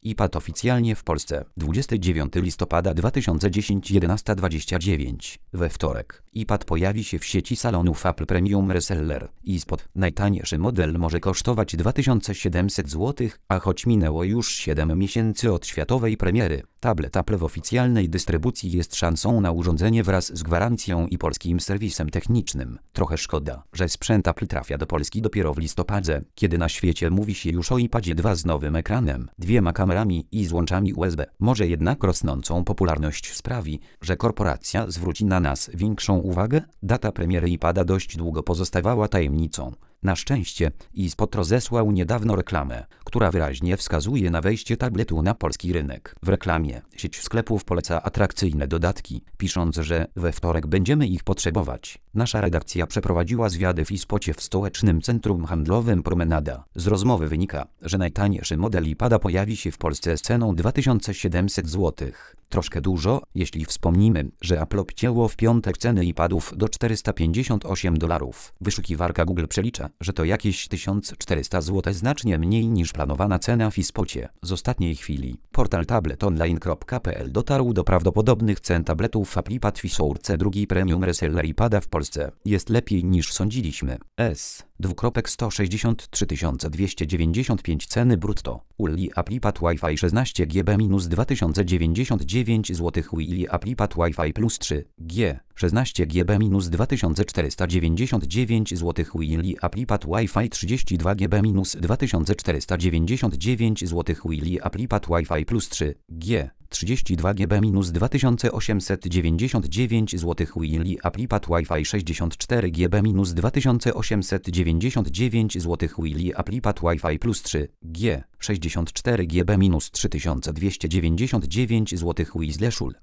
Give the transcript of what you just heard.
iPad oficjalnie w Polsce. 29 listopada 2010 11:29. We wtorek iPad pojawi się w sieci salonów Apple Premium Reseller. iSpot. Najtańszy model może kosztować 2700 zł, a choć minęło już 7 miesięcy od światowej premiery, tablet Apple w oficjalnej dystrybucji jest szansą na urządzenie wraz z gwarancją i polskim serwisem technicznym. Trochę szkoda, że sprzęt Apple trafia do Polski dopiero w listopadzie, kiedy na świecie mówi się już o iPadzie 2 z nowym ekranem, 2 kamerami i złączami USB. Może jednak rosnącą popularność sprawi, że korporacja zwróci na nas większą uwagę? Data premiery iPada dość długo pozostawała tajemnicą. Na szczęście iSpot rozesłał niedawno reklamę, która wyraźnie wskazuje na wejście tabletu na polski rynek. W reklamie sieć sklepów poleca atrakcyjne dodatki, pisząc, że we wtorek będziemy ich potrzebować. Nasza redakcja przeprowadziła zwiady w iSpocie w stołecznym centrum handlowym Promenada. Z rozmowy wynika, że najtańszy model iPada pojawi się w Polsce z ceną 2700 zł. Troszkę dużo, jeśli wspomnimy, że Apple obcięło w piątek ceny iPadów do $458. Wyszukiwarka Google przelicza, że to jakieś 1400 zł, znacznie mniej niż planowana cena w iSpocie. Z ostatniej chwili portal tabletonline.pl dotarł do prawdopodobnych cen tabletów Apple iPad w source. Drugi premium reseller iPada w Polsce jest lepiej niż sądziliśmy. $163 295 ceny brutto. Uli Apple iPad Wi-Fi 16 GB minus 2099 zł. Uli Apple iPad Wi-Fi plus 3G 16 GB minus 2499 zł. Uli Apple iPad Wi-Fi 32 GB minus 2499 zł. Uli Apple iPad Wi-Fi plus 3G 32 GB minus 2899 zł. Uli Apple iPad Wi-Fi 64 GB minus 2899 zł. Uli Apple iPad Wi-Fi plus 3G 64 GB minus 3299 zł. Uli